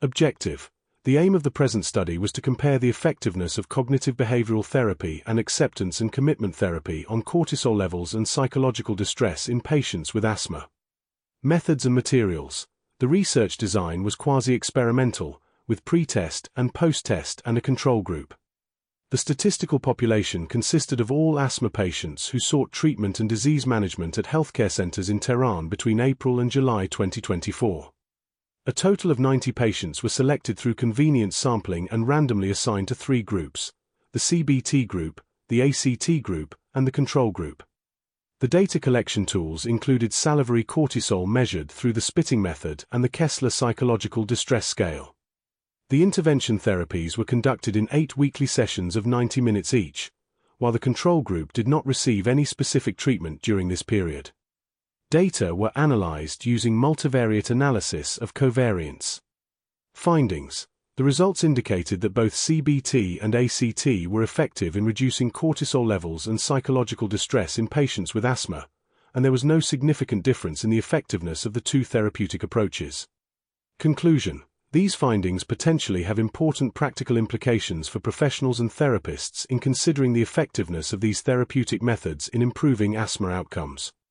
Objective. The aim of the present study was to compare the effectiveness of cognitive behavioral therapy and acceptance and commitment therapy on cortisol levels and psychological distress in patients with asthma. Methods and materials. The research design was quasi-experimental, with pre-test and post-test and a control group. The statistical population consisted of all asthma patients who sought treatment and disease management at healthcare centers in Tehran between April and July 2024. A total of 90 patients were selected through convenience sampling and randomly assigned to 3 groups: the CBT group, the ACT group, and the control group. The data collection tools included salivary cortisol measured through the spitting method and the Kessler Psychological Distress Scale. The intervention therapies were conducted in 8 weekly sessions of 90 minutes each, while the control group did not receive any specific treatment during this period. Data were analyzed using multivariate analysis of covariance. Findings. The results indicated that both CBT and ACT were effective in reducing cortisol levels and psychological distress in patients with asthma, and there was no significant difference in the effectiveness of the 2 therapeutic approaches. Conclusion. These findings potentially have important practical implications for professionals and therapists in considering the effectiveness of these therapeutic methods in improving asthma outcomes.